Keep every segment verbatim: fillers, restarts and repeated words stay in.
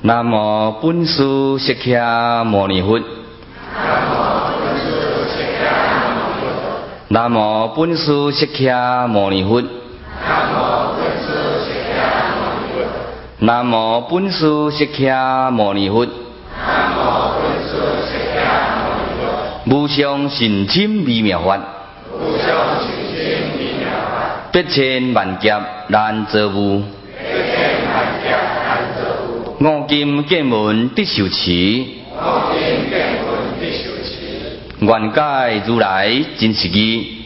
南无本师释迦牟尼佛。南无本师释迦牟尼佛。南无本师释迦牟尼佛。无上甚深微妙法，百千万劫难遭遇。五金见闻得受持，愿解如来真实义。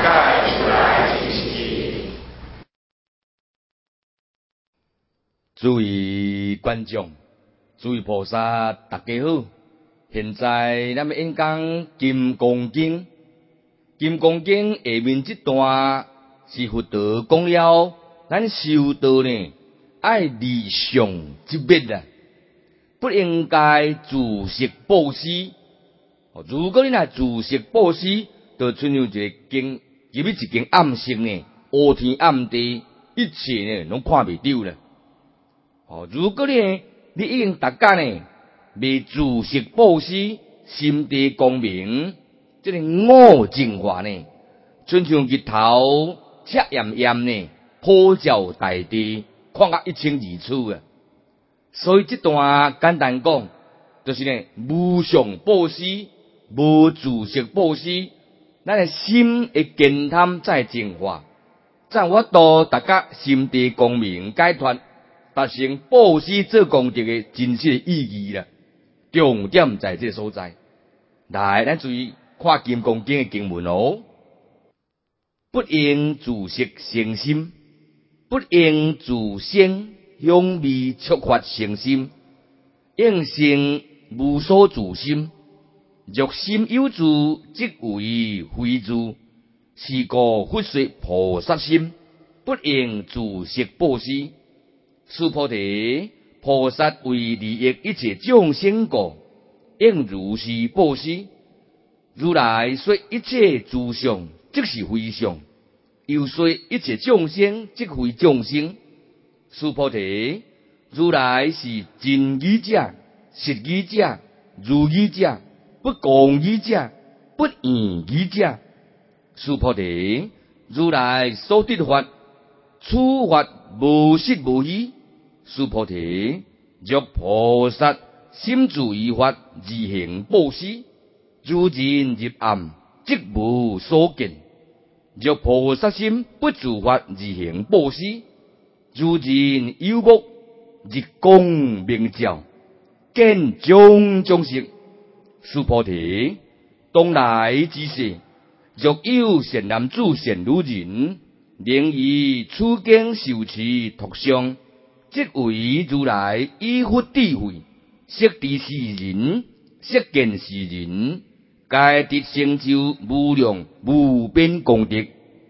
诸位观众，诸位菩萨，大家好。现在咱们演讲《金刚经》，《金刚经》下面这段是佛陀讲了，咱修道呢爱理想之灭啊，不应该自食布施。如果你若自食布施，就亲像一个经，入去一间暗室呢，乌天暗地，一切呢拢看袂到了。哦，如果你你已经大家呢未自食布施，心地光明，这个五净法呢，亲像日头赤炎炎呢，普照大地，看甲一清二楚啊。所以这段简单讲，就是呢无上布施，无自食布施，咱的心会健康再净化，才有法度大家心地光明，解脱，达成布施做功德的真实的意义啦。重点在这个所在。来，咱注意看《金刚经》的经文哦。不应自食生心，不应自生香味触法生心，应生无所自心。若心有住，即为非住。是故佛说菩萨心，不应自食布施。须菩提，菩萨为利益一切众生故，应如是布施。如来说一切诸相，即是非相；又说一切众生，即非众生。须菩提，如来是真义者、实义者、如义者、不共义者、不异义者。须菩提，如来所得法，此法无实无虚。须菩提，若菩萨心住于法，而行布施，如人入暗，即无所见；若菩萨心不住法，而行布施，如人有目，日光明照，见种种色。须菩提，当来之世，若有善男子、善女人，能以此经受持托相，即为如来依佛智慧，识知是人，识见是人，皆得成就无量无边功德。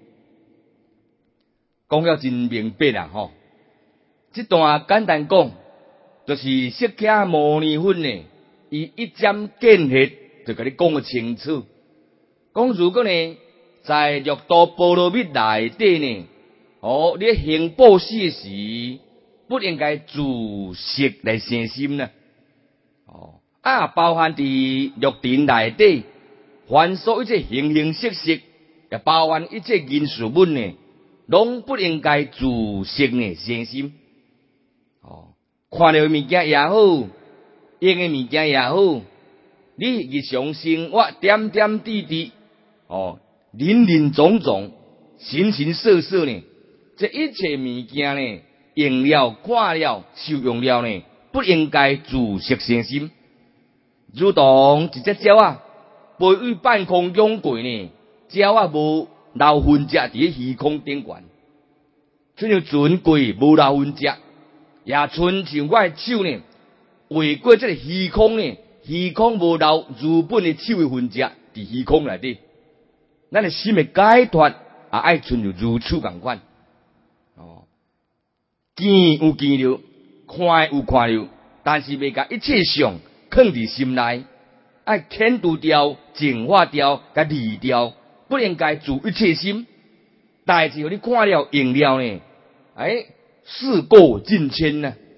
讲了真明白啦吼！这段简单讲，就是释迦牟尼佛呢，伊一针见血就甲你讲个清楚。讲如果呢，在六道波罗蜜内底呢，哦，你行布施时，不应该自食来生心呢。哦，啊，包含伫六尘内底，凡所一切形形色色，也包含一切因事物呢，拢不应该自食呢生心。哦，看到物件也好，用的物件也好，你日常生活点点滴滴，哦，林林总总，形形色色呢，这一切物件呢，用了、看了、受用了呢，不应该自食生心。如同一只鸟啊，飞于半空中过呢，鸟啊无留痕迹伫虚空顶悬，亲像船过无留痕迹，也亲像我的手呢，划过这个虚空呢，虚空无留如本的手的痕迹伫虚空内底。咱的心的解脱也爱亲像如此共款。哦，见有见了，看有看了，但是未甲一切相藏伫心内，爱遣除掉、净化掉、甲离掉，不应该自一切心。代志互你看了、用了呢，哎，事过境迁呐，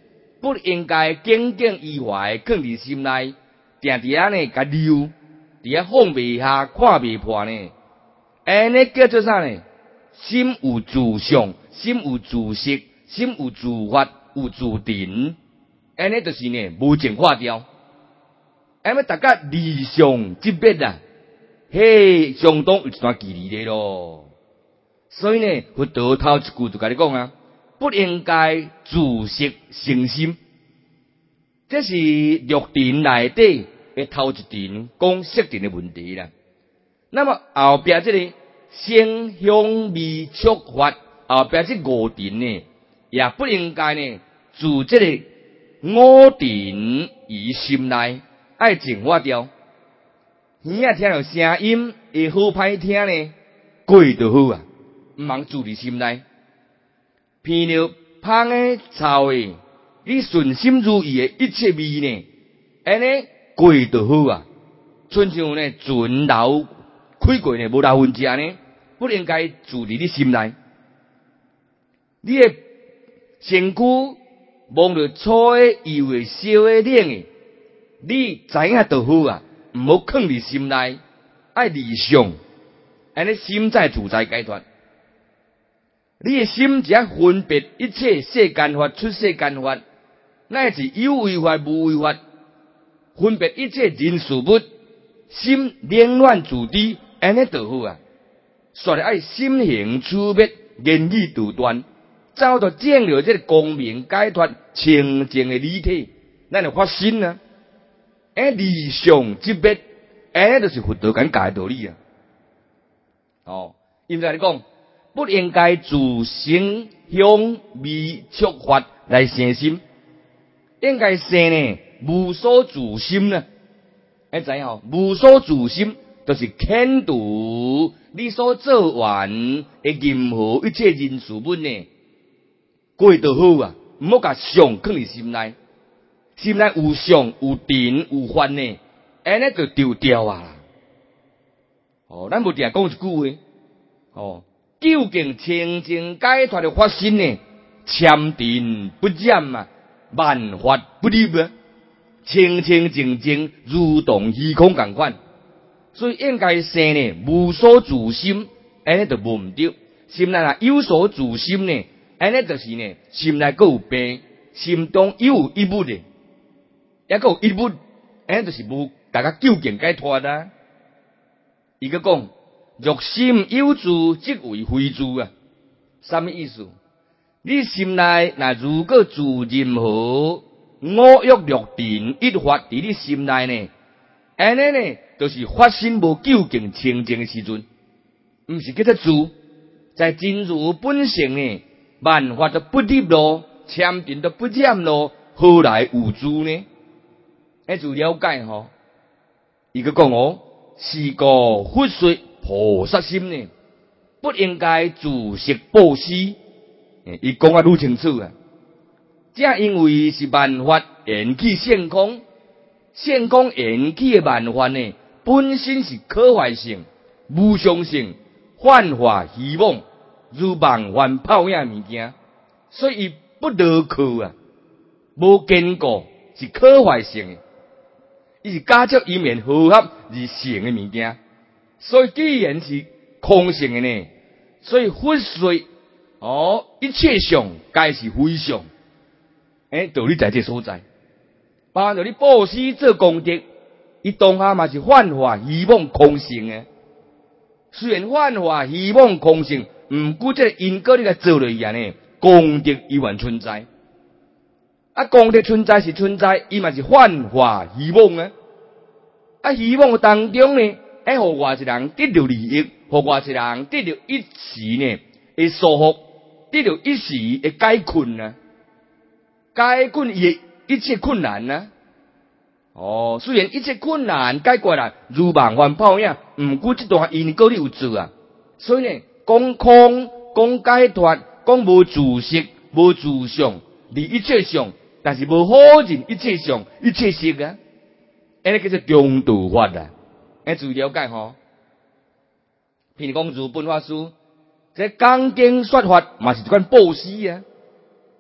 不应该耿耿于怀，放伫心内，定伫遐呢，甲溜，伫遐放袂下，看袂破呢。安尼叫做啥呢？心有自相，心有自识，心有自发，有自定。安尼就是呢，无净化掉。安尼大家理想即别啊，嘿，相当有一段距离的咯。所以呢，佛陀头一句就甲你讲啊，不应该自识成心。这是六定内底的头一定讲识定的问题啦。那么后壁这个声香味触法，后壁这五定呢，也不应该呢，自这个五定于心内，爱净化掉。耳仔听到声音会好歹听呢，过就好啊，毋通住伫心内。闻到香的、臭的，你顺心如意的一切味呢，安尼过就好啊。亲像呢，船流开过呢，无流分食呢，不应该住伫你心内。你的身躯望着粗的、幼的、小的、冷的，你知影就好啊，毋好囥伫心内，爱理想，安尼心才自在解脱。你的心只分别一切世间法、出世间法，乃是有为法、无为法，分别一切人事物，心冷暖自知，安尼就好啊。所以爱心行处灭，言语独断，走到证了这个光明解脱清净的理体，咱就发心啊。哎，理想即别，哎，就是佛陀讲教的道理啊。哦，因在你讲。不应该自声香味触法来生心，应该生呢无所自心呢。你知影吼？无所自心，就是肯度你所做完的任何一切人事物呢，过就好啊！唔好甲相放伫心内，心内有相有定有法呢，安尼就丢掉啊！哦，咱无定讲一句话，哦。究竟清净解脱的发心呢？禅定不染啊，万法不离啊，清清净净，如同虚空共款。所以应该生呢，无所自心，安尼就无毋对。心内若有所自心呢，安尼就是呢，心内阁有病，心中又有一物的，也阁有一物，安尼就是无大家究竟解脱啦。伊个讲。若心有自，即为非自啊！什么意思？你心内若如果自任何五欲六定一法伫你心内呢，安尼呢，就是发心无究竟清净的时阵，毋是叫做自，在真如本性呢，万法都不离咯，禅定都不染咯，何来有自呢？哎，就了解吼。伊个讲哦，是故佛说。菩萨心呢，不应该自食布施。伊讲啊愈清楚啊，正因为是万法缘起现空，现空缘起的万法呢，本身是可坏性、无常性、幻化虚妄，如梦幻泡影物件，所以伊不牢靠啊，无坚固，是可坏性的，伊是假借以免合合而成的物件。所以既然是空性的呢，所以佛说哦，一切相皆是非相。诶，道理在这所在。包含着你布施做功德，伊当下嘛是幻化虚妄空性的。虽然幻化虚妄空性，毋过这因果你甲做落去啊呢，功德依然存在。啊，功德存在是存在，伊嘛是幻化虚妄啊。啊，虚妄当中呢。哎，互外一人得到利益，互外一人得到一时呢的舒服，得到一时的解困啊，解困伊一切困难啊。哦，虽然一切困难解决啦，如梦幻泡影，毋过这段因果你有做啊。所以呢，讲空，讲解脱，讲无自识，无自相，离一切相，但是无好认一切相，一切识啊。安尼叫做中道法啊。哎，注意了解吼。譬如讲如本法师，这讲经说法嘛是一款布施啊。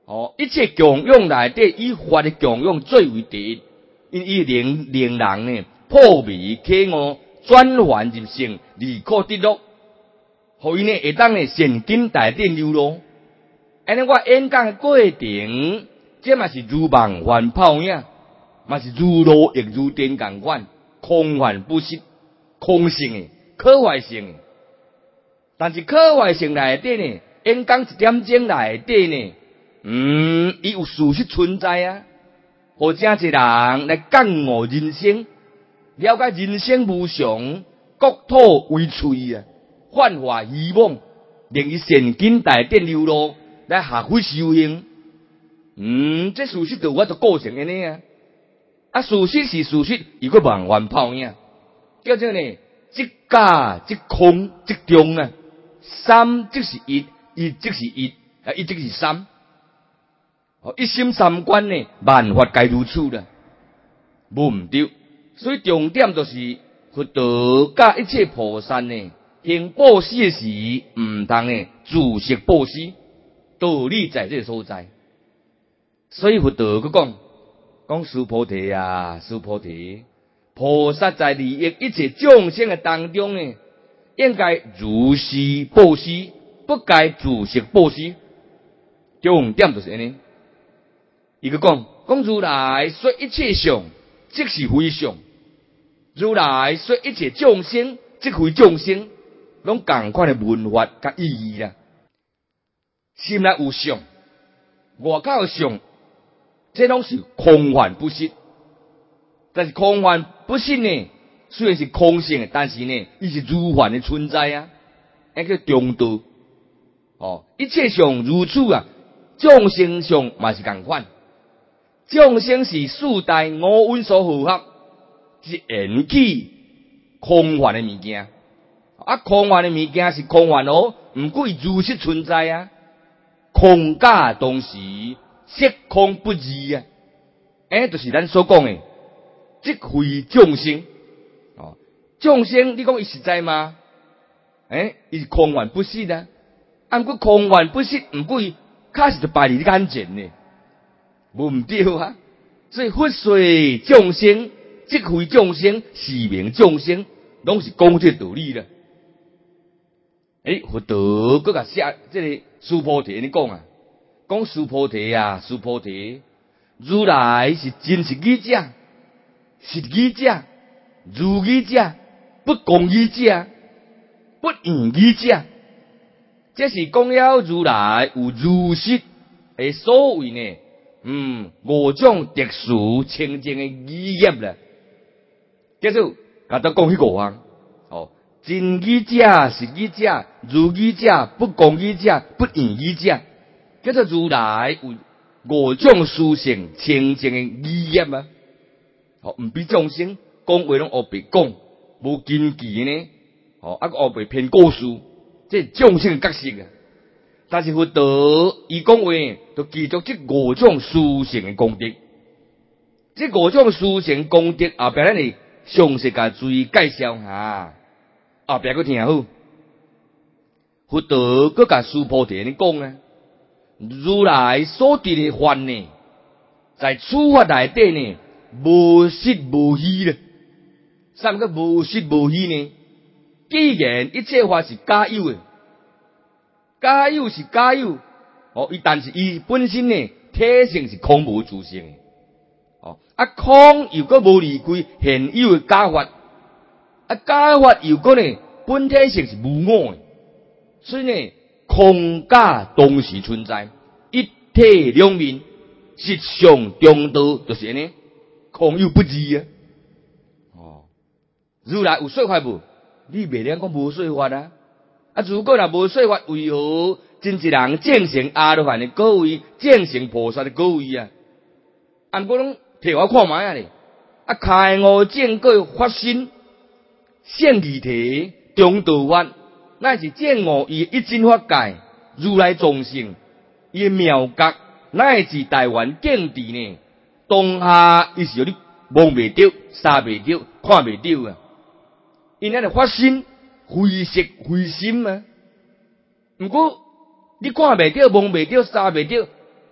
哦，一切供养内底以法的供养最为第一，因伊令令人呢破迷启悟，转凡入圣，离苦得乐，互伊呢会当呢现今大典流露。安尼我演讲的过程，这嘛是如梦幻泡影，嘛是如露亦如电共款，空幻不实，空性的、可坏性的。但是可坏性内底呢，演讲一点钟内底呢，嗯，伊有事实存在啊，互真侪人来感悟人生，了解人生无常，国土为脆啊，焕发希望，令伊现今大典流露。来学会修行，嗯，这事实就我就构成安尼啊。啊，事实是事实，伊个梦幻泡影，叫做呢，即假即空即中啊。三即是一，一即是一，啊，一即是三。哦，一心三观呢，万法皆如此啦，无毋对。所以重点就是佛陀甲一切菩萨呢，行布施时，毋通呢自食布施。道理在这个所在，所以佛陀佮讲，讲须菩提啊，须菩提，菩萨在利益一切众生的当中呢，应该如是布施，不该自食布施。重点就是安尼。伊佮讲，讲如来说一切相，即是非相；如来说一切众生，即非众生，拢共款的文法甲意义啦。心内有相，外口有相，这拢是空幻不实。但是空幻不实呢，虽然是空性的，但是呢，伊是如幻的存在啊，那叫中道。哦，一切相如此啊，众生相嘛是共款。众生是四大五蕴所合合，是缘起空幻的物件。啊，空幻的物件是空幻哦，毋过伊如实存在啊。空假当时，色空不二啊！哎，就是咱所讲的，即非众生哦。众生，你讲伊实在吗？哎，伊是空幻不实啊！按过空幻不实，毋过伊确实就摆伫你眼前呢，无毋对啊！所以佛说众生，即非众生，是名众生，拢是讲这道理啦。诶，佛陀佮甲写这个须菩提你讲啊，讲须菩提啊，须菩提，如来是真实义者，实义者，如义者，不共义者，不异义者。这是讲了如来有如实诶所谓呢，嗯，五种特殊清净诶义业啦。叫做甲咱讲迄五项，哦。真义者、实义者、如义者、不共义者、不异义者，叫做如来有五种殊胜清净的义业啊！哦，毋比众生讲话拢黑白讲，无根据呢。哦，啊个黑白偏故事，这是众生的角色啊！但是佛陀伊讲话，就记住这五种殊胜的功德。这五种殊胜功德后壁咱嚟详细甲注意介绍下。后壁佫听好，佛陀佫甲须菩提你讲啊，如来所得的法呢，在处法内底呢，无实无虚咧。啥物叫无实无虚呢？既然一切法是假有的，假有是假有，哦，伊但是伊本身呢，体性是空无自性的，哦，啊空又佫无离开现有的假法。啊，假法又讲呢，本体性是无我的，所以呢，空假同时存在，一体两面，实相中道，就是安尼，空有不二啊。哦，如来有说法无？你袂能讲无说法啊。啊，如果若无说法，为何真一人证成阿罗汉的果位，证成菩萨的果位啊？啊，毋过拢摕我看卖啊咧，啊，开悟正果发心。现义体中道法，乃是证悟伊一真法界，如来众生，伊妙觉，乃是台湾境地呢。当下伊是有你摸袂着、杀袂着、看袂着啊！因那个发心非色非心啊。毋过你看袂着、摸袂着、杀袂着，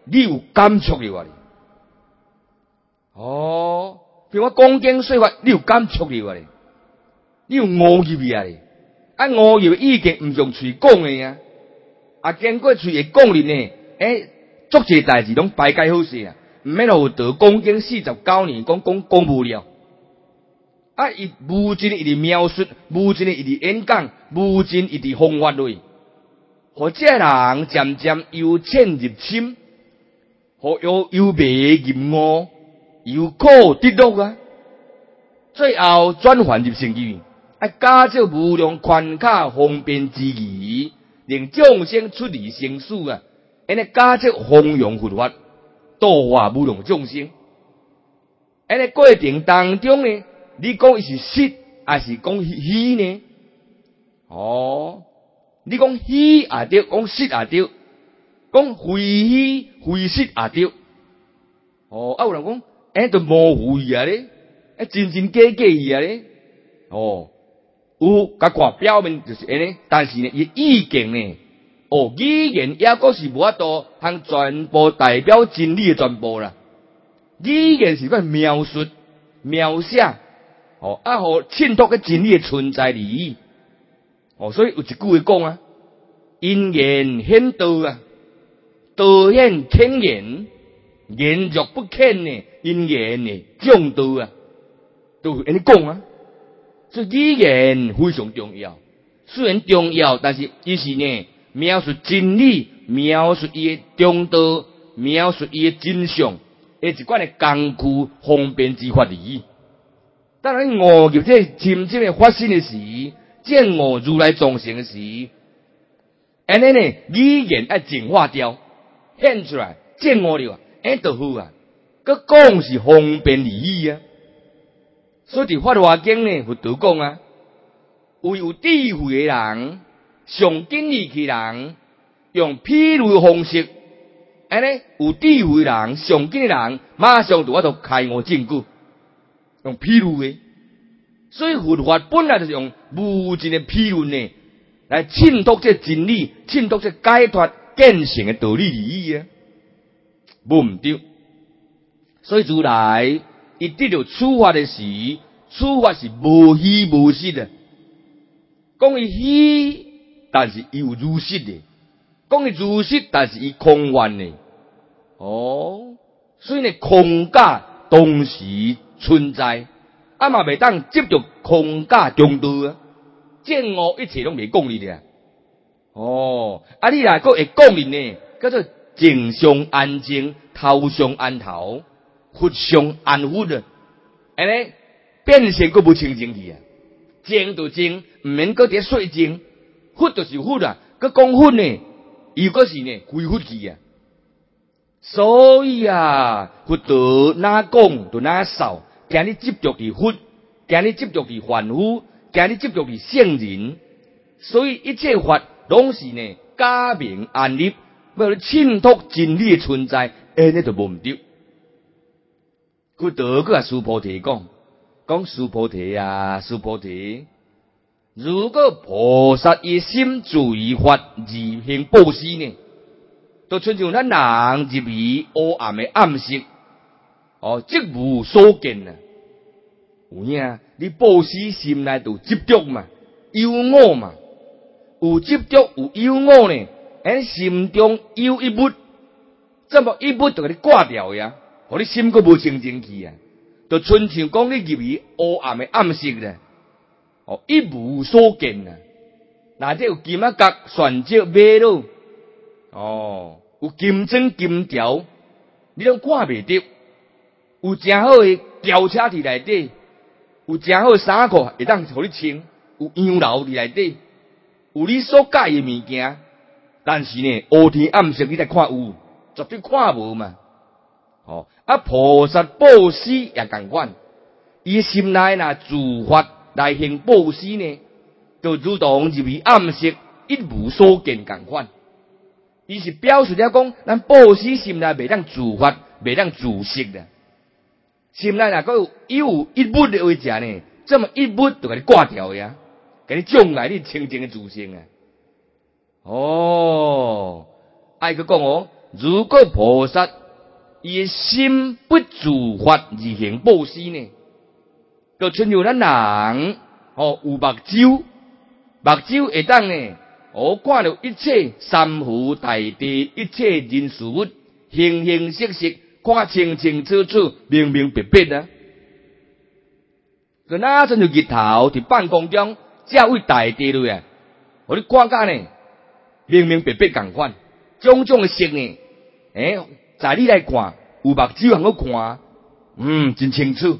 你有感触了啊？哦，譬如我讲经说法，你有感触了啊？你有悟入去啊？啊，悟入已经毋用嘴讲诶啊，啊，经过嘴诶讲入呢，诶，足侪代志拢排解好势啊，毋免互得讲经四十九年讲讲讲无了。啊，伊无尽伊伫描述，无尽伊伫演讲，无尽伊伫方法类，互这人渐渐由浅入深，互由由迷入悟，由苦得乐啊，最后转换入圣义。啊，加这无量宽卡方便之义，令众生出离生死啊！安尼加这弘扬佛法，度化无量众生。安尼过程当中呢，你讲伊是实，还是讲虚呢？哦，你讲虚也对，讲实也对，讲非虚非实也对。哦，啊有人讲，哎，都模糊去啊咧，哎，真真假假去啊咧。哦。有甲看表面就是安尼，但是呢，伊意境呢，哦，语言也阁是无法度通全部代表真理的全部啦。语言是个描述、描写，哦，啊，互衬托个真理的存在利益。哦，所以有一句话讲啊，因言显道啊，道显浅言，言若不浅呢，因言呢讲道啊，都安尼讲啊。所以语言非常重要，虽然重要，但是伊是呢描述真理、描述伊的中道、描述伊的真相，诶一款的工具方便之法而已。当然，悟入这真正的发生的时，见悟如来众生的时，安尼呢语言要净化掉，显出来见悟了，安就好啊。佮讲是方便而已啊。所以伫法华经呢，佛陀讲啊，有有智慧的人，上经义气人，用譬喻的方式，安尼有智慧的人，上经的人，马上就法度开悟证据，用譬喻的。所以佛法本来就是用无尽的譬喻呢，来衬托这真理，衬托这解脱见性的道理而已啊，无毋对。所以如来。伊得到处罚的时，处罚是无虚无实的。讲伊虚，但是伊有如实的；讲伊如实，但是伊空幻的。哦，所以呢，空假同时存在，啊嘛袂当执着空假中道啊。见悟一切拢袂讲你的。哦，啊你若佫会讲你呢，叫做正上安正，头上安头。佛上安佛啊，安尼变成佫无清净去啊，正就正，毋免佫伫说正，佛就是佛啊，佫讲佛呢，又佫是呢非佛去啊。所以啊，佛陀哪讲就哪扫，今日执着伫佛，今日执着伫凡夫，今日执着伫圣人，所以一切法拢是呢假名安立，要来衬托真理的存在，安尼就无毋对。佛陀佮苏菩提讲，讲苏菩提啊，苏菩提，如果菩萨一心随法而行布施呢，就亲像咱人入去黑暗的暗室，哦，即无所见啊。有影，你布施心内就执着嘛，忧我嘛，有执着有忧我呢，喺心中忧一物，这么一物就给你挂掉呀。互你心佫无清净去啊，就亲像讲你入去黑暗的暗室咧，哦，一无所见啊。内底有金仔角、旋石、马路，哦，有金针、金条，你拢看袂着。有真好的轿车伫内底，有真好的衫裤会当互你穿，有洋楼伫内底，有你所介的物件，但是呢，黑天暗室你才看有，绝对看无嘛。哦，啊，菩萨布施也共款，伊心内若自发来行布施呢，就如同入去暗室一无所见共款。伊是表示了讲，咱布施心内袂当自发，袂当自息的。心内若佫有有一物的位置呢，这么一物就甲你挂掉呀，甲你障碍你清净的自性啊。哦，爱佫讲哦。 如果菩萨伊诶心不自发而行布施呢，就亲像咱人哦有目睭，目睭会当呢，哦看到一切山河大地，一切人事物，形形色色，看清清楚楚，明明白白啊。就哪像就日头伫半空中照位大地落啊，互你看甲呢，明明白白共款，种种诶色呢，诶、欸，在你来看，有目睭通好看，嗯，真清楚。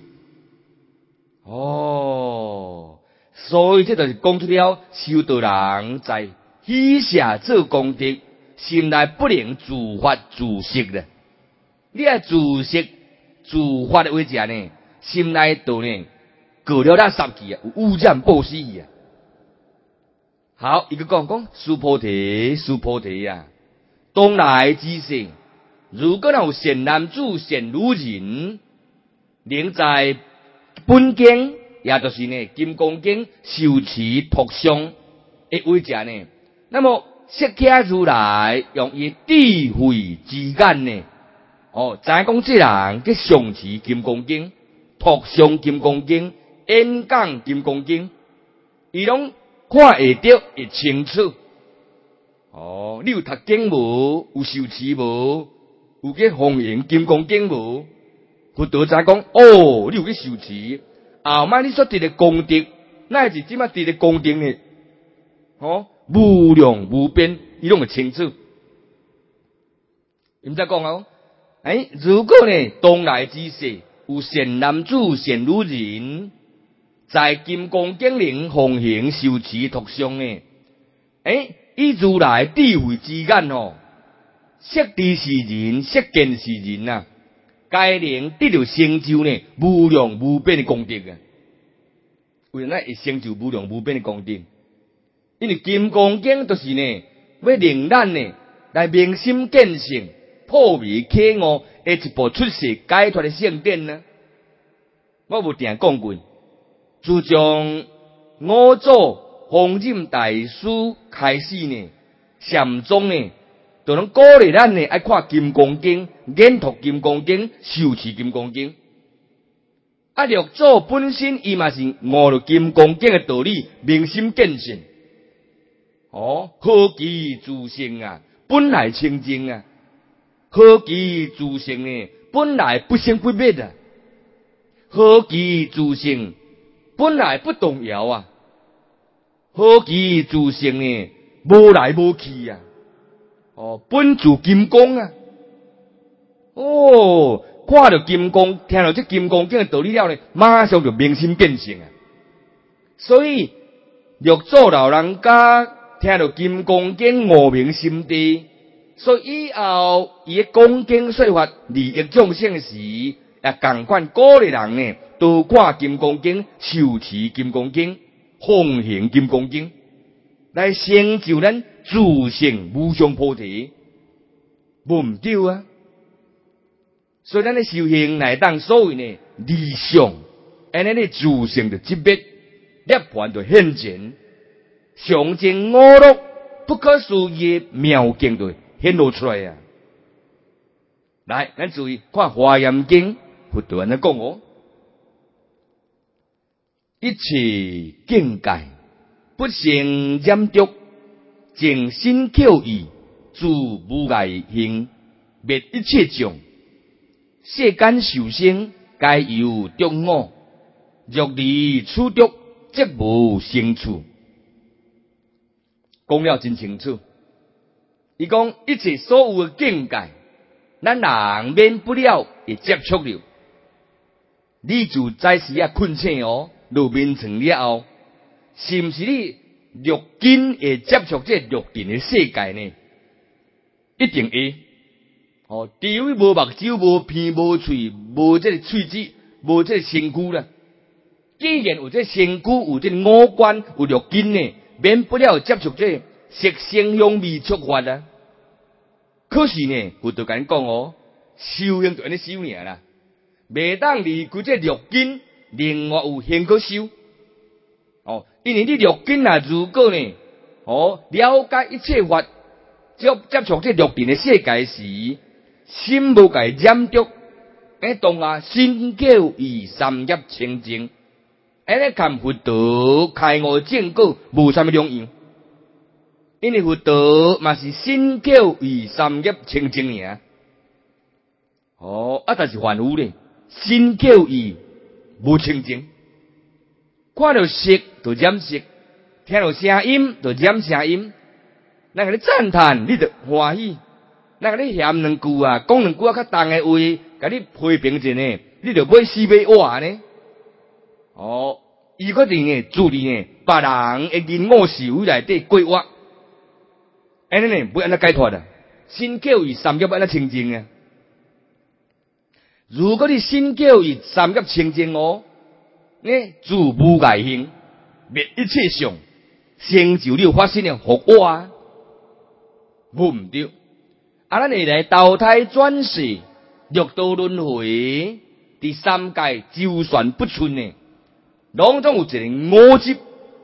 哦，所以这就是讲出了修道人在喜舍做功德，心内不能自发自息的。你爱自息自发的为者呢，心内度呢过了那三气啊，有污染布施啊。好，一个讲讲苏菩提，苏菩提啊，当来之世，如果有善男子、善女人，能在本经，也就是呢金刚经受持托相的为者呢，那么释迦如来用伊智慧之眼呢，哦，知影讲这人去上持金刚经、托相金刚经、演讲金刚经，伊拢看会到会清楚。哦，你有读经无？有受持无？有去奉行金刚经无？佛陀才讲，哦，你有去受持，后摆你所得的功德，乃是即摆得的功德呢？哦，无量无边，伊拢会清楚。毋则讲哦，诶，如果呢，当来之世有善男子、善女人，在金刚经里奉行受持托相呢，诶，以如来智慧之眼哦，识知是人，识见是人啊。该能得到成就呢无量无边的功德啊！为哪会成就无量无边的功德？因为金刚经就是呢，要令咱呢来明心见性、破迷开悟的一部出世解脱的圣典呢。我有定讲过，自从五祖弘忍大师开始呢，禅宗呢。就能鼓励咱呢，爱看金刚经、研读金刚经、受持金刚经。啊，六祖本身伊嘛是悟了金刚经的道理，明心见性。哦，好奇自性啊，本来清净啊，好奇自性呢，本来不生不灭啊，好奇自性本来不动摇啊，好奇自性呢，无来无去啊。哦，本自金刚啊！哦，看到金刚，听到这金刚经的道理了呢，马上就明心见性啊！所以六祖老人家听到金刚经悟明心地，所以以后伊讲经说法利益众生时，也共款鼓励人呢，多看金刚经、受持金刚经、奉行金刚经，来成就咱自性无上菩提，无毋对啊！所以咱的修行乃当所谓呢理想，安尼的自性的级别，涅槃就现前，常证五路不可思议的妙境就显露出来啊！来，咱注意看《华严经》，佛陀安尼讲哦，一切境界不成染著。净身口意，自无碍行，灭一切障。世间受生，皆由着我。若离此着，则无生处。讲了真清楚。伊讲一切所有的境界，咱人免不了会接触了。你就在时啊困醒哦，入眠床了后，是毋是你？肉根会接触这肉体的世界呢，一定会。哦，除非无目睭、无鼻、无喙、无这个喙齿、无这个身躯啦。既然有这身躯、有这五官、有肉根呢，免不了接触这色声香味触法啊。可是呢，佛陀甲讲哦，修行就安尼修尔啦，袂当离开这肉根，另外有行可修。哦，因为你六根啊，如果呢，哦，了解一切法， 接接触这六尘的世界时，心无甲伊染着，诶，当下心境以三业清净，安尼看佛道开悟正果无啥物两样，因为佛道嘛是心境以三业清净尔。哦，啊，但是凡夫咧，心境以无清净，看到色就染色，听到声音就染声音。那个你赞叹，你就欢喜；那个你嫌两句啊，讲两句啊较重的话，甲你批评一下，你就买四买碗呢。哦，伊决定诶，注意呢，别人会因我是为内底过活，安尼呢，不安怎解脱啊？心教以三业安怎清净啊？如果你心教以三业清净哦，呢，自无外形，灭一切相，成就了发生的福我啊，无毋对。啊，咱会来投胎转世，六道轮回，第三界周旋不顺呢，拢总有一个五执。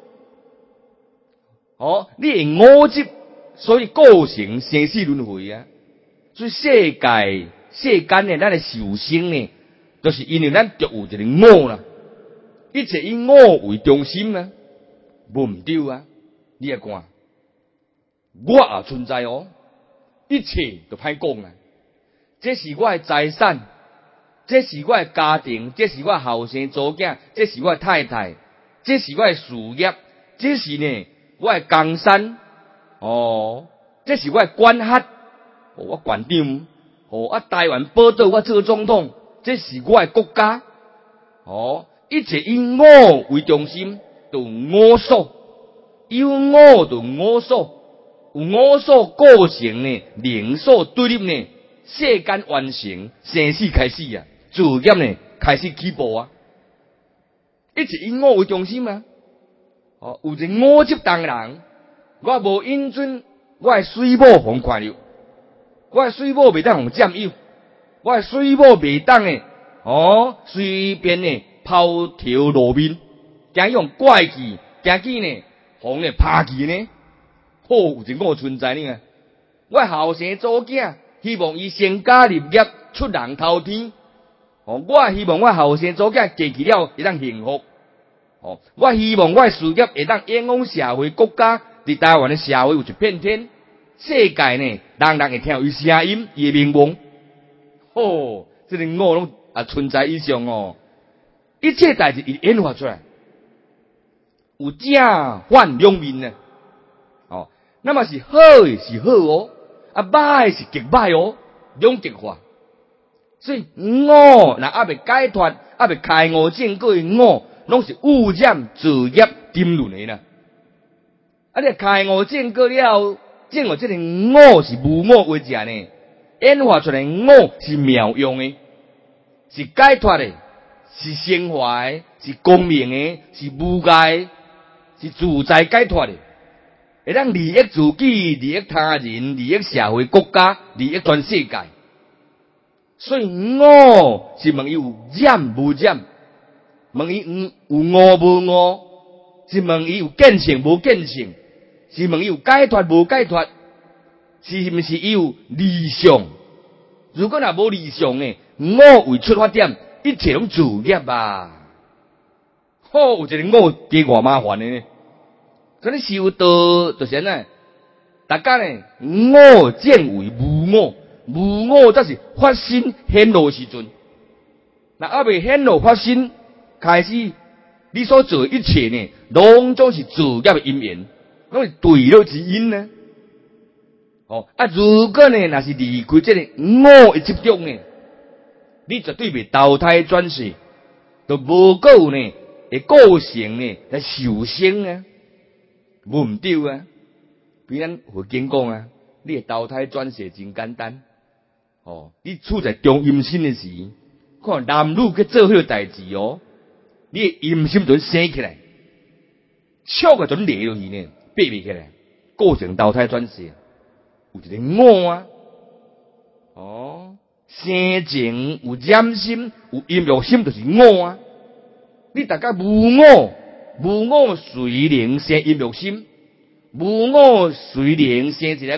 哦，你会五执，所以构成生死轮回啊。所以世界世间呢，咱的受生呢，都、就是因为咱着有一个我啦，一切以我为中心啊，无毋对啊。你来看，我也存在哦，一切都歹讲啊。这是我的财产，这是我的家庭，这是我后生祖囝，这是我的太太，这是我的事业，这是呢我的江山，哦，这是我的管辖，哦，我县长，哦，啊台湾报道我做总统，这是我的国家，哦，一切以我为中心，就我所，有我就我所，有我所构成呢，零所对立呢，世间完成，生死开始啊，事业呢开始起步啊，一切以我为中心啊。哦，有一个我执当人，我无因准，我的水母互看着，我的水母袂当互占有，我的水母袂当诶，哦，随便呢抛条路面，惊用怪气，惊去呢，互呢拍去呢，好有一个我存在呢。我后生祖囝，希望伊成家立业，出人头天。哦，我希望我后生祖囝嫁去了会当幸福。哦，我希望我的事业会当影响社会、国家，伫台湾的社会有一片天，世界呢，人人会听伊声音，伊的名望。哦，这个我拢啊存在以上哦，一切代志伊演化出来，有正反两面呢。哦，那么是好的是好哦，啊歹的是极歹哦，两极化。所以我若还未解脱，还未开悟正果的我。拢是污染自业沉沦的啦。啊，你开悟正果了，正悟这个我是无我为者呢，演化出来我是妙用的，是解脱的，是升华的，是光明的，是无碍，是自在解脱的，会当利益自己、利益他人、利益社会、国家、利益全世界。所以我是问伊有染无染？问伊有我无我，是问伊有见性无见性，是问伊有解脱无解脱，是毋是伊有理想？如果若无理想诶，我为出发点，一切拢自业啊！好，有一个我加偌麻烦诶呢。所以修道就是安尼，大家呢我见为无我，无我则是发心显露时阵，若还未显露发心。开始，你所做的一切呢，拢总是自业的因缘，拢是对了之因呢。哦，啊，如果呢，若是离开这个我的执着呢，你绝对袂投胎转世，都无够呢，会构成呢来受生啊，无毋对啊。比咱佛经讲啊，你的投胎转世真简单。哦，你处在中阴身的时，看男女去做迄个代志哦。你的阴心准生起来，笑个准裂落去呢，闭袂起来，构成投胎转世，有一个我啊，哦，生前有染心，有阴欲心，就是我啊。你大家无我，无我随灵生阴欲心，无我随灵生起来讲，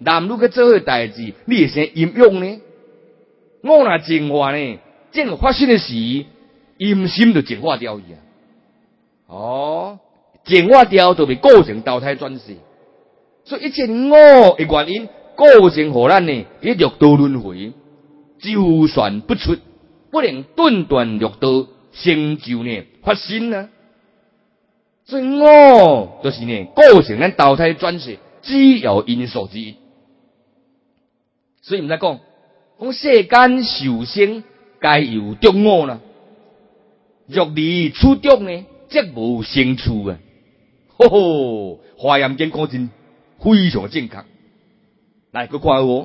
男女去做伙代志，你会生阴用呢？我若净化呢，正发生的时，阴心就净化掉去啊。哦，净化掉就被构成投胎转世，所以一切恶的原因，构成互咱呢一六道轮回，周旋不出，不能顿断六道，成就呢发生啊。所以恶就是呢构成咱投胎转世主要因素之一。所以毋知讲，讲世间受生该有着恶啦，若离处着呢，则无生处啊！吼吼，华严经讲真非常正确。来，佮看我，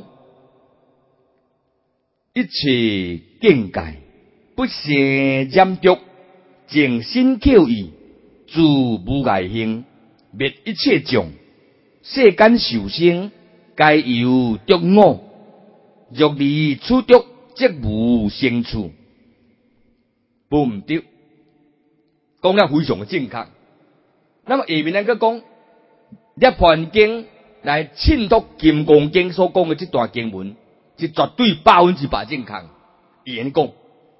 一切境界不生染着，净身口意，自无碍行，灭一切障。世间受生该有着恶。若离处着，则无生处，无毋对，讲了非常正确。那么下面咱个讲《涅槃经》来衬托《金刚经》所讲的这段经文，是绝对百分之百正确。伊安讲，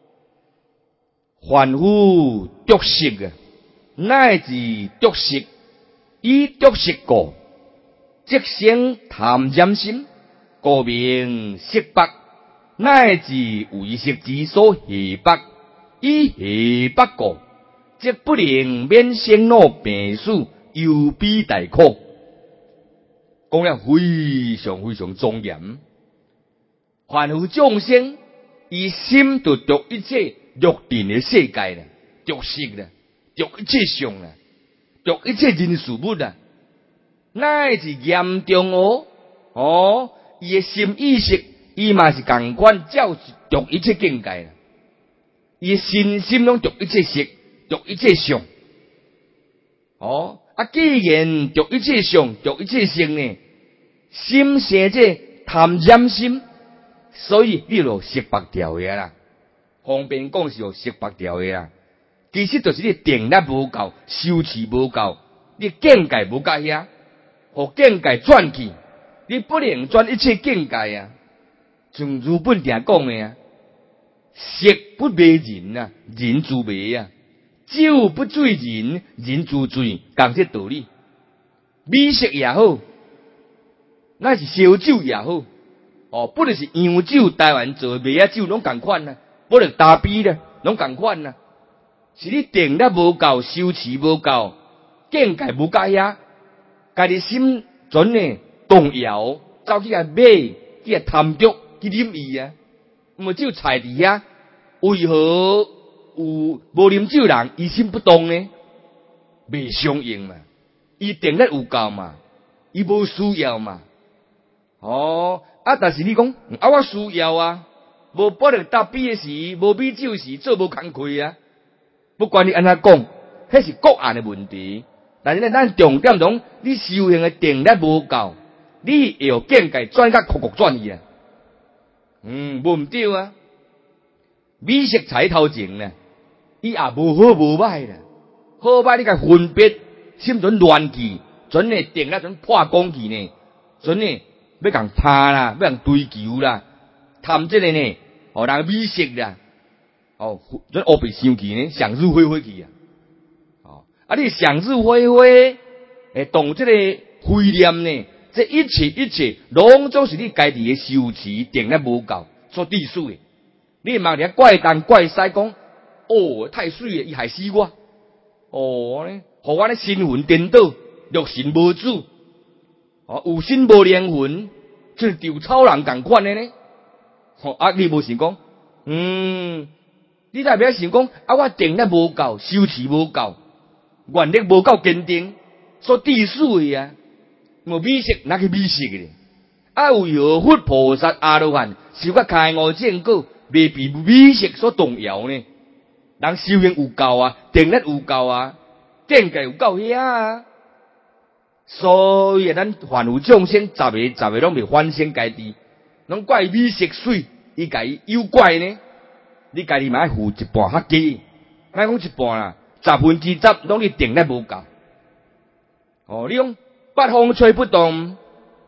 凡夫着色啊，乃至着色，以着色故，即生贪染心。故名色白，乃至为色之所下白，以下白故，即不能免生老病死，忧悲大苦。讲了非常非常庄严。凡夫众生，伊心就着一切六尘的世界啦，着色啦，着一切相啦，着一切人事物啦，乃至严重哦哦。伊的心意识，伊嘛是共款照着一切境界啦。伊的身心拢着一切色，着一切相。哦，啊，既然着一切相，着一切性呢，心生这贪染心，所以你就色白掉的啦。方便讲是色白掉的啦，其实就是你定力无够，修持无够，你境界无够遐，互境界转去。你不能转一切境界啊！像儒本定讲的啊，色不迷人啊，人自迷啊；酒不醉人，人自醉，共这道理。美色也好，那是烧酒也好，哦，不论是洋酒、台湾做卖啊酒，拢共款啊；不论大杯咧，拢共款啊。是你定力无够，修持无够，境界无够遐，家己心准呢？动摇，走去甲买，去甲贪着，去啉伊啊！毋只有菜伫遐，为何有无啉酒人伊心不动呢？未相应嘛，伊定力有够嘛，伊无需要嘛。哦，啊，但是你讲啊，我需要啊，无不能搭比的时，无比酒时做无工课啊。不管你安怎讲，迄是个案的问题。但是呢，咱重点讲，你修行的定力无够。你要境界转甲曲曲转去啊，嗯，无毋对啊。美色彩头前呢，伊也无好无歹啦，好歹你甲分别，心准乱去，准呢定啦，准破光去呢，准呢要共拍啦，要共追求啦，贪这个呢，哦，人美色啦，哦，准黑白生气呢，想入非非去啊，哦，啊，你想入非非，诶，动这个非念呢？这一切一切，拢总是你家己的修持定力无够所致使的。你茫遐怪东怪西讲，哦，太水了，伊害死我。哦，呢，互我呢神魂颠倒，六神无主。哦，有心无灵魂，像稻草人共款的呢。哦，啊，你无想讲，嗯，你代表想讲，啊，我定力无够，修持无够，愿力无够坚定，所致使的啊。无美色，哪去美色嘅？啊，为何佛菩萨阿罗汉修甲开悟正果，未被美色所动摇呢？人修行有够啊，定力有够啊，境界有够遐啊。所以咱凡夫众生，十个十个拢未反省家己，拢怪美色水，伊家己有怪呢？你家己嘛爱负一半较低，莫讲一半啦，十分之十拢你定力无够。哦，你讲。北风吹不动，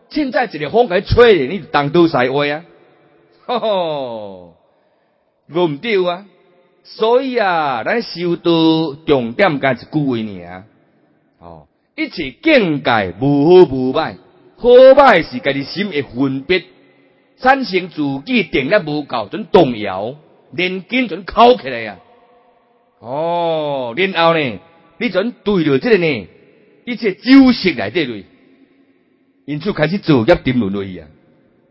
凊彩一个风给吹，你当倒西话啊！吼吼，无毋对啊！所以啊，咱修道重点干一句话尔，哦，一切境界无好无歹，好歹是家己心会分别，产生自己定力无够，准动摇，连筋准哭起来啊！哦，然后呢，你准对着这个呢，一切酒色内底类，因此开始造业沉沦落去啊！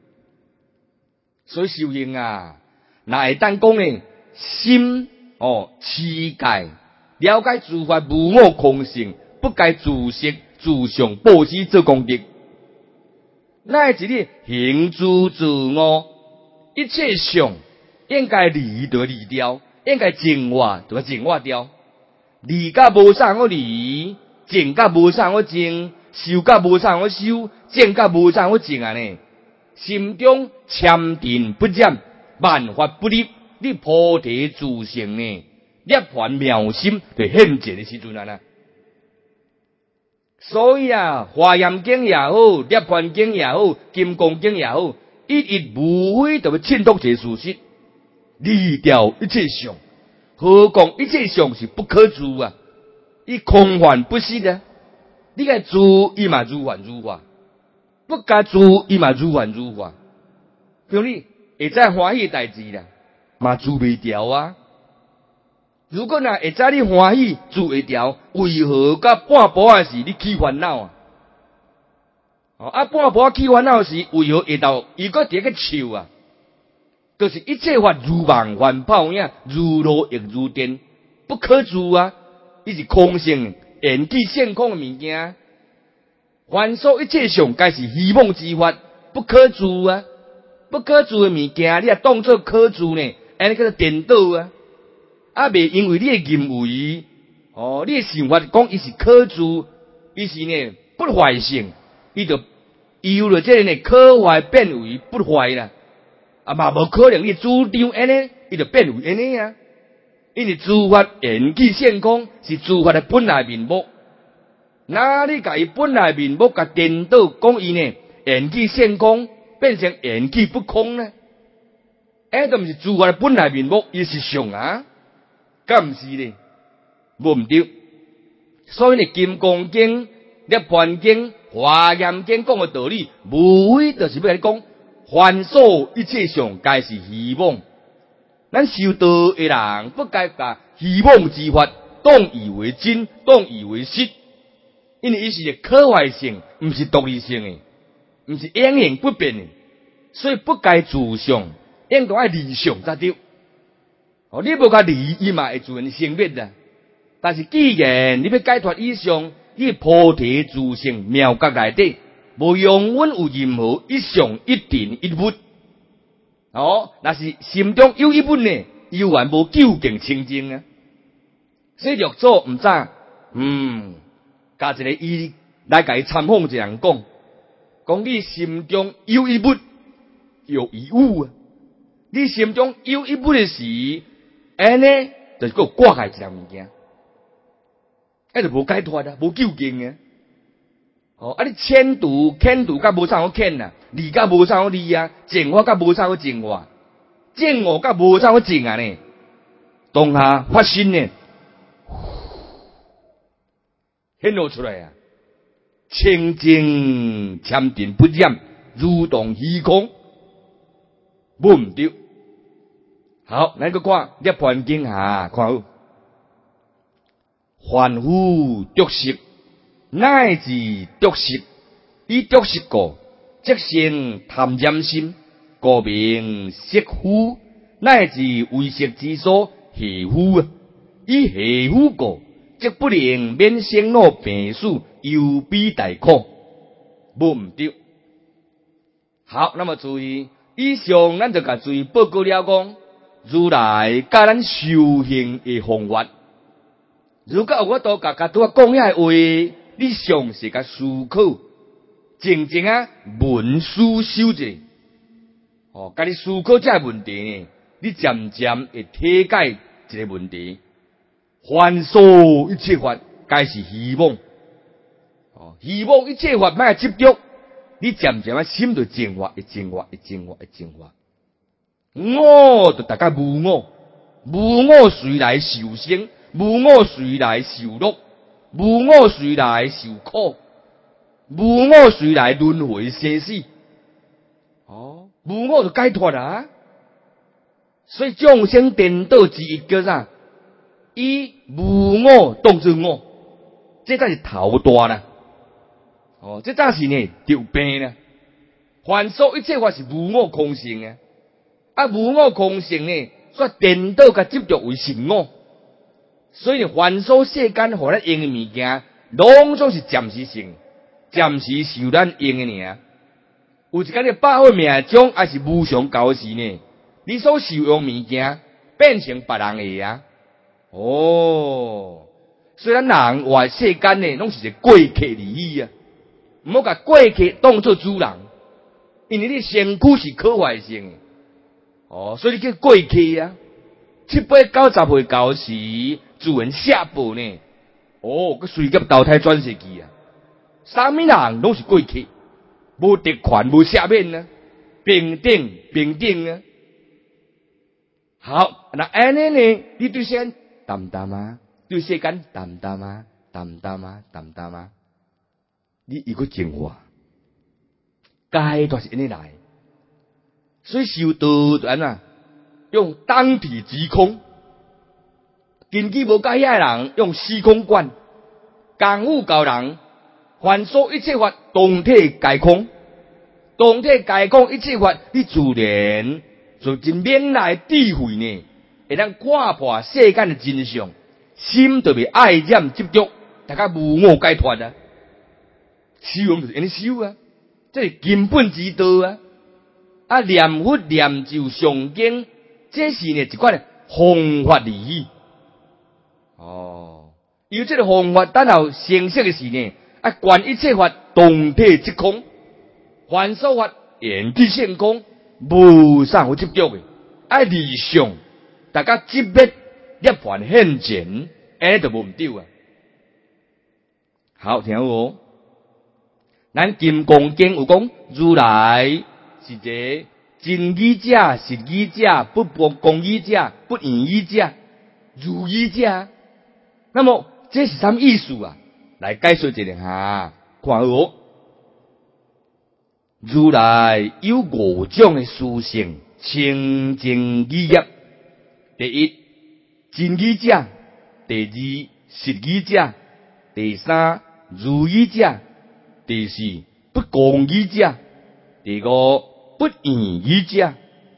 所以修行啊，若会当讲呢，心哦持戒，了解诸法无我空性，不该自色自相报喜做功德，乃是你行诸自我，一切相应该离就离掉，应该净化就净化掉，离甲无啥我离，净甲无啥我净，修甲无啥我修，净甲无啥我净啊呢？心中禅定不染，万法不立，你菩提自性呢？涅槃妙心就现前的时阵啊啦。所以啊，华严经也好，涅槃经也好，金刚经也好，一一无非就要衬托这事实，离掉一切相。何况一切相是不可住啊，伊空幻不实啊。你该住，伊嘛如幻如化。不加住，伊嘛如幻如化。比如你会知欢喜代志啦，嘛住袂掉啊。如果若会知你欢喜住会掉，为何甲半晡仔时你起烦恼啊？哦，啊半晡起烦恼时，为何会到伊个伫个笑啊？就是一切法如梦幻泡影，如露亦如电，不可住啊！伊是空性，缘起现空的物件。凡所一切相，皆是虚妄之法，不可住啊！不可住的物件，你也当作可住呢？安尼叫做颠倒啊！啊，未因为你的认为，哦，你的想法讲伊是可住，伊是呢不坏性，伊就由了这个呢可坏变为不坏啦。啊嘛无可能，你主张安尼，伊就变为安尼啊！因为诸法缘起现空，是诸法的本来面目。那你甲伊本来面目甲颠倒，讲伊呢缘起现空，变成缘起不空呢？哎，都毋是诸法的本来面目，伊是相啊，敢毋是呢？无毋对。所以呢，《金刚经》、《涅槃经》、《华严经》讲的道理，无非就是要你讲，凡所一切相，皆是虚妄。咱修道的人，不该把虚妄之法当以为真，当以为实。因为伊是可坏性，毋是独立性的，毋是永远不变的，所以不该自相，应该爱离相才对。哦，你无甲离，伊嘛会自然生灭的。但是既然你要解脱以上，你菩提自性妙觉内底，无永远有任何一相一定一物。哦，那是心中有一物呢，犹原无究竟清净啊。所以六祖毋知，嗯。加一个伊来甲伊参访一人讲，讲你心中有一物，有一物啊！你心中有一物的时，安尼就是个挂碍一样物件，那就无解脱啊，无究竟啊！哦，啊你迁度迁度甲无啥好迁啊，离甲无啥好离啊，净化甲无啥好净化，净我甲无啥好净啊呢？当下发生呢？显露出来啊！清净禅定不染，如同虚空，无毋对。好，咱个看《涅槃经》下，看好。凡夫得色，乃至得色，以得色故，即生贪染心，故名色夫；乃至为色之所，邪夫啊！以邪夫故。即不能免生老病死，忧悲大苦，无毋对。好，那么注意，以上咱就甲注意报告了讲，如来教咱修行的方法。如果有我都甲甲拄啊讲遐话，你详细甲思考，静静啊文思修者，哦，甲你思考这个问题呢，你渐渐会体解这个问题。凡所一切法，皆是虚妄。哦，虚妄一切法，莫执着。 你渐渐啊心就净化，会净化，会净化，会净化。我就大家无我，无我谁来受生？无我谁来受乐？无我谁来受苦？无我谁来轮回生死？哦，无我就解脱啦。所以众生颠倒之一叫啥？以无我当作我，这才是头大啦。哦，这才是呢得病啦。凡所一切法是无我空性啊。啊，无我空性呢，所以颠倒甲执着为是我，所以凡所世间互咱用的物件，拢总是暂时性，暂时受咱用的尔。有一间的百岁命中，还是无常到时呢？你所受用物件变成别人的啊！哦，所以咱人活世间呢，拢是一个过客而已啊！唔好甲过客当作主人，因为你身躯是可坏性的。哦，所以你叫过客啊！七八九十岁到时，自然下报呢。哦，佮随业投胎转世去啊！啥物人拢是过客，无特权，无下面啊，平等平等啊！好，那安尼呢？你对世间淡淡啊？对世间淡淡啊？淡淡啊？淡淡啊？你如果净化，该都是安尼来。所以修道就安啊，用当体即空，根基无解遐人用虚空观，功夫教人，凡所一切法动体皆空，动体皆空一切法，你自然就真免来智慧呢，会当看破世间的真相，心就被爱染执着，大家无我解脱啊！修用就是安尼修啊，这是根本之道啊！啊，念佛念咒上经，这是呢一款的方法而已。哦，有这个方法，等候成熟的是呢，啊，观一切法动体即空，凡所法缘起现空，无啥好执着的。啊，理想大家即灭涅槃现前，安尼就无毋对啊。好，听好哦。咱金刚经有讲，如来是一个真义者、实义者、不不公义者、不义义者、如义者。那么这是什么意思啊？来解说一下哈，看好哦。如来有五种的殊胜清净义业：第一，真义者；第二，实义者；第三，如义者；第四，不公义者；第五，不义义者。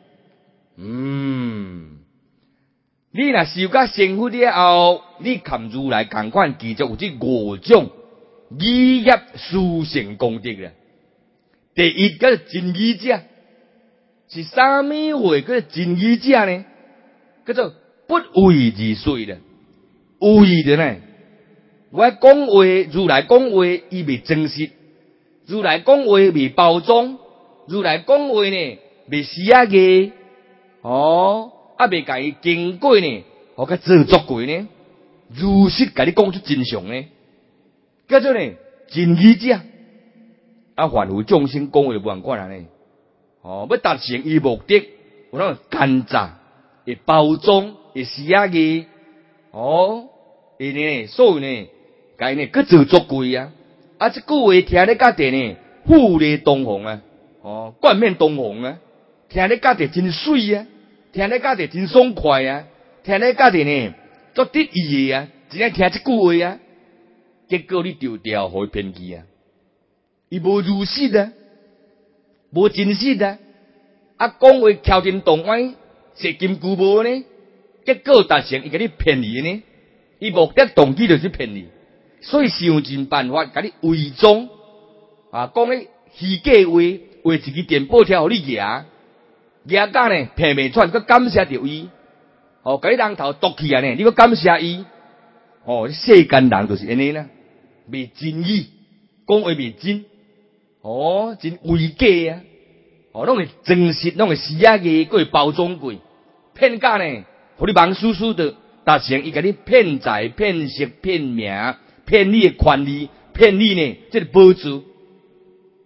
嗯，你若受到成佛了后，你含如来同款，继续有这五种义业殊胜功德啦。第一个真义者是啥物话？个真义者呢？叫做不为而说的，为的呢？我讲话，如来讲话，伊未真实；如来讲话未包装；如来讲话呢，未死啊个哦，啊未甲伊经过呢，互甲做作过呢，如实甲你讲出真相呢，叫做呢真义者。啊，凡夫众生讲话就无人管呢。哦，要达成伊目的，有那种奸诈，会包装，会死啊个哦，伊呢，所有呢，甲伊呢，佮做作过啊。啊，这句话听咧家己呢，富丽堂皇啊，哦，冠冕堂皇啊，听咧家己真水啊，听咧家己真爽快啊，听咧家己呢，足得意的啊，只爱听这句话啊，结果你丢掉，互伊骗去啊。伊无如实啊，无真实啊，啊讲话敲天动歪，是金箍无呢？结果达成伊甲你骗你呢？伊目的动机就是骗你，所以想尽办法甲你伪装啊，讲咧虚假话，画一支电报条互你夹，夹到呢骗袂喘，佮感谢着伊，哦，甲你人头剁去啊呢，你佮感谢伊，哦，世间人就是安尼啦，未真意，讲话未真。哦，真伪假啊！哦，拢是真实，拢是实啊个，佫会包装过，骗假呢，互你忙输输的，达成伊甲你骗财、骗色、骗名、骗你的权利、骗你呢，这个保住。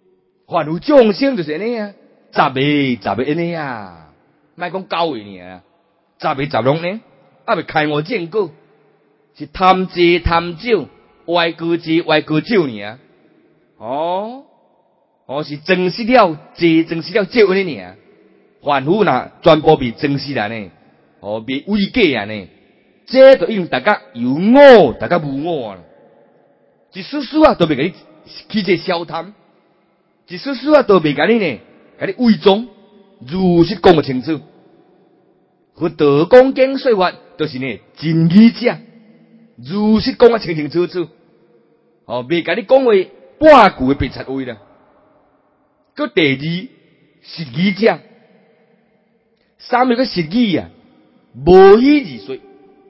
凡有众生就是安尼啊，十个十个安尼啊，莫讲九个尔，十个十拢呢，啊，未开悟正果，是贪济贪少，歪高济歪高少尔。哦，哦是真实了济，真实了少安尼尔。凡夫呐，全部被真实啦呢，哦，被伪假啊呢，这就因大家有我，大家无我啊，一丝丝啊都袂甲你去这消贪。一丝丝啊，都袂甲你呢，甲你伪装，如实讲个清楚。佛道讲经说法，就是呢真义者，如实讲个清清楚楚。哦，袂甲你讲话半句的白贼话啦。个第二实义者，三个个实义啊，无虚而说，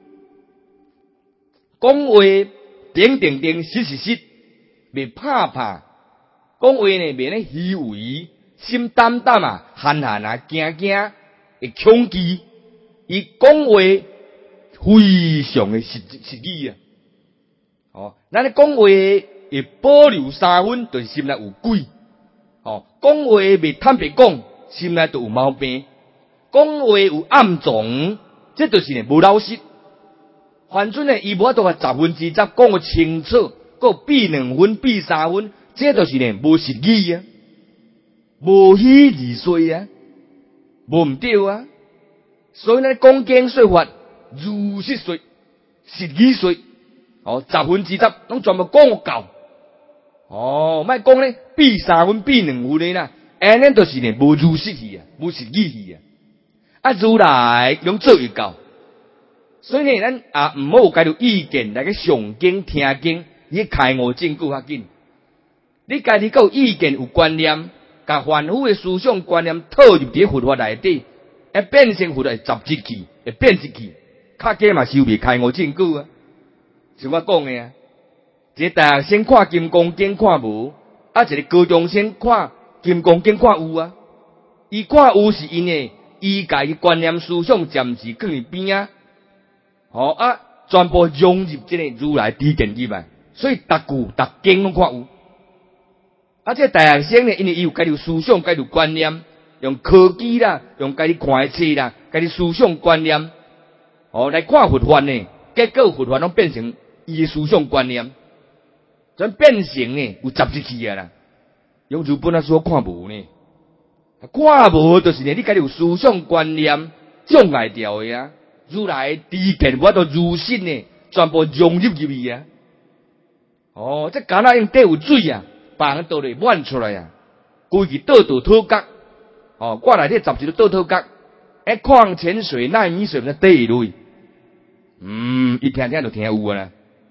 讲话定定定，实实实，袂怕怕。讲话呢，袂咧虚伪，心胆胆啊，憨憨啊，惊惊，会恐惧。伊讲话非常的实实际啊！哦，咱咧讲话会保留三分，就是心内有鬼。哦，讲话袂坦白讲，心内都有毛病。讲话有暗藏，这就是呢无老实。反正呢，伊无法度甲十分之十讲个清楚，个比两分，比三分。这就是呢，无实际啊，无虚而说啊，无毋对啊。所以呢，讲经说法，如实说，实际说，哦，十分之十，拢全部讲到。哦，莫讲呢，比三分，比两分的啦，安尼就是呢，无如实去啊，无实际去啊。啊，如来拢做会到。所以呢，咱也毋好有介着意见来去上经听经，伊开悟正果较紧。你家己有意见有观念，甲凡夫的思想观念套入伫佛法内底，会变成佛法杂质去，会变质去，较加嘛修未开悟正果啊！像我讲的啊，一个大学生看金刚经看无，啊一个高中生看金刚經看有啊。伊看有是因为伊家己观念思想暂时放伫边啊，吼啊，全部融入即个如來知見入来，所以逐句逐經拢看有。啊，这大學生呢，因为伊有家己思想、家己觀念，用科技啦，用家己看的冊啦，家己思想觀念，哦來看佛法呢，結果佛法攏變成伊的思想觀念，全變成呢有雜質去啊啦。用日本啊所看無呢，看無就是呢，你家己有思想觀念障礙掉的啊，如來知見我都如實呢，全部融入入去啊。哦，這敢若用底有水啊。把人倒嚟滿出來啊！規矩倒倒土角，哦，我內底十一個倒土角，誒，礦泉水、奈米水，唔知倒落去。嗯，一聽聽就聽有啊啦。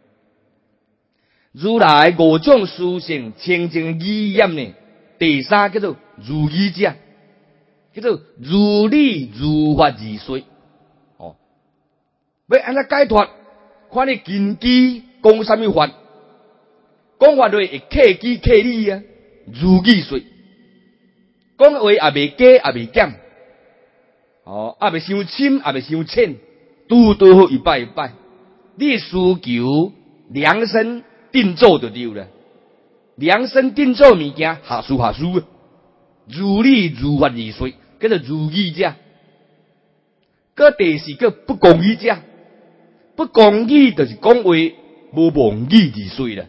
如來五種殊勝清淨義業呢，第三叫做如義者，叫做如理如法而說。哦，要安怎解脫？看你根基講什麼法？講法會會客氣客理啊，如義說。講話也袂假也袂減，哦，也袂傷深也袂傷淺，拄拄好一擺一擺。你需求量身定做就對了，量身定做物件下輸下輸啊，如理如法而說，叫做如義者。個第四個不公義者，不公義就是講話無忘義而說啦。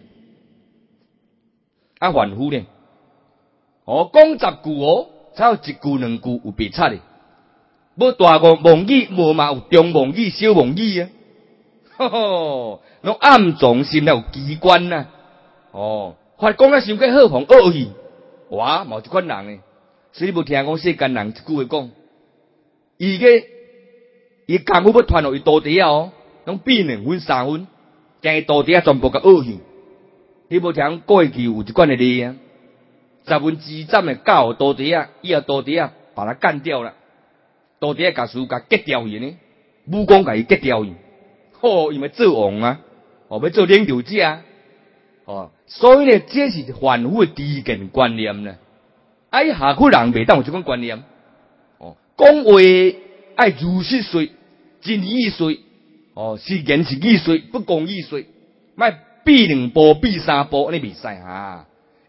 啊，凡夫呢？哦，講十句哦，才有一句兩句有白差的。無大個忘語，無嘛有中忘語、小忘語啊。吼吼，攏暗藏心內有機關啊。哦，法講啊，傷過好互惡去，哇，嘛有一款人呢。所以你無聽講世間人一句話講，伊個伊功夫要傳落伊徒弟啊哦，攏比兩分三分，將伊徒弟啊全部甲惡去。你無聽過去有一款的例啊，十分之十的教徒弟啊，以後徒弟啊把他幹掉了，徒弟啊甲師甲結掉伊呢，武功甲伊結掉伊，吼，因為做王啊，哦，要做領導者啊，哦，所以呢，這是凡夫的知見觀念呢，啊，伊下苦人袂當有這種觀念，哦，講話愛如實說，真意說，哦，是言是義說，不公義說，莫比兩步比三步，安尼袂使哈。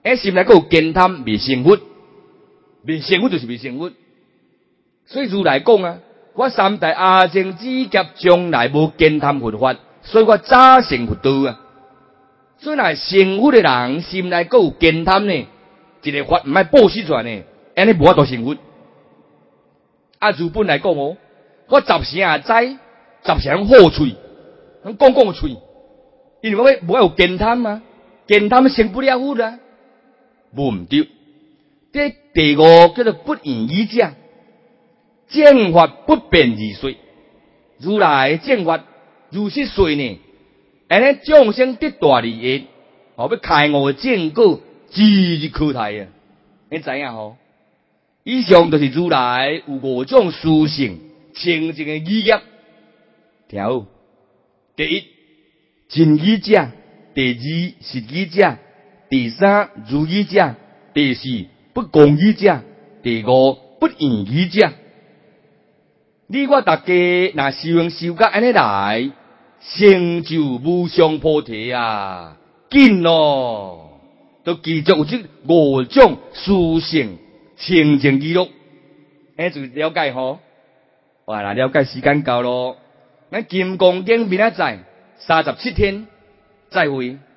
诶，心内阁有见贪，未成佛，未成佛就是未成佛。所以如来讲啊，我三代阿僧只劫将来无见贪佛法，所以我早成佛道啊。所以若成佛的人心内阁有见贪呢，一个法毋爱布施出来呢，安尼无法度成佛。啊，如本来讲哦，我十成也知，十成好喙，讲讲讲喙，因为我要无有见贪嘛，见贪成不了佛啊，无毋对。这第五叫做不言语者，正法不变而说，如来正法如是说呢，安尼众生得大利益，哦，要开悟的正果，指日可待啊！你知影吼？以上就是如来有五种殊胜清净的语业，听好。第一，真语者；第二，实语者；第三，如语者；第四，不公语者；第五，不言语者。你我大家若修行修甲安尼来，成就无上菩提啊，紧咯，都继续有这五种殊胜清净记录，哎，就了解吼。哇啦，了解时间到咯。咱金刚经明仔载三十七天再会。